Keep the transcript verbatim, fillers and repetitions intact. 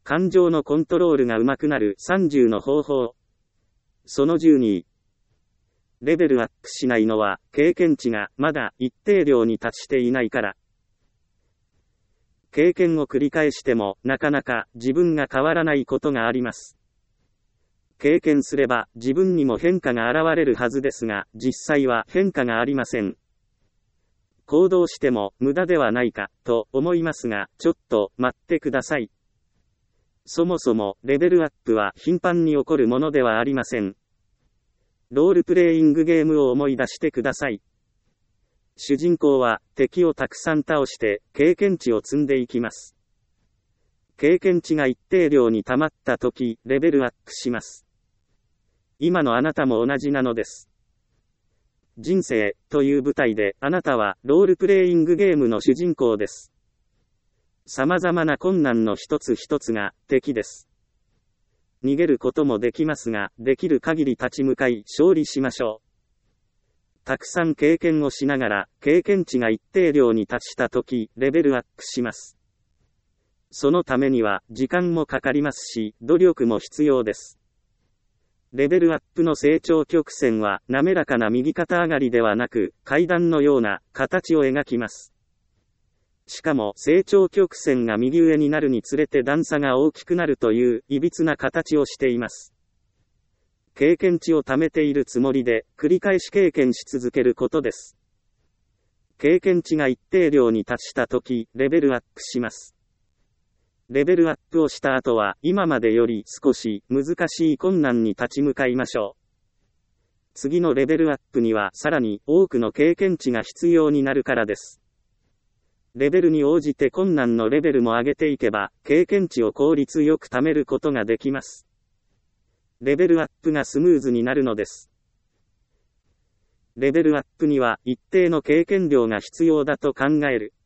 感情のコントロールが上手くなるさんじゅうの方法。そのじゅうに。レベルアップしないのは、経験値がまだ一定量に達していないから。経験を繰り返しても、なかなか自分が変わらないことがあります。経験すれば自分にも変化が現れるはずですが、実際は変化がありません。行動しても無駄ではないか、と思いますが、ちょっと待ってください。そもそも、レベルアップは頻繁に起こるものではありません。ロールプレイングゲームを思い出してください。主人公は敵をたくさん倒して経験値を積んでいきます。経験値が一定量に溜まった時、レベルアップします。今のあなたも同じなのです。人生という舞台であなたはロールプレイングゲームの主人公です。様々な困難の一つ一つが敵です。逃げることもできますが、できる限り立ち向かい勝利しましょう。たくさん経験をしながら、経験値が一定量に達したとき、レベルアップします。そのためには、時間もかかりますし、努力も必要です。レベルアップの成長曲線は、滑らかな右肩上がりではなく、階段のような形を描きます。しかも、成長曲線が右上になるにつれて段差が大きくなるという、歪な形をしています。経験値を貯めているつもりで、繰り返し経験し続けることです。経験値が一定量に達したとき、レベルアップします。レベルアップをした後は、今までより少し難しい困難に立ち向かいましょう。次のレベルアップにはさらに多くの経験値が必要になるからです。レベルに応じて困難のレベルも上げていけば、経験値を効率よく貯めることができます。レベルアップがスムーズになるのです。レベルアップには一定の経験量が必要だと考える。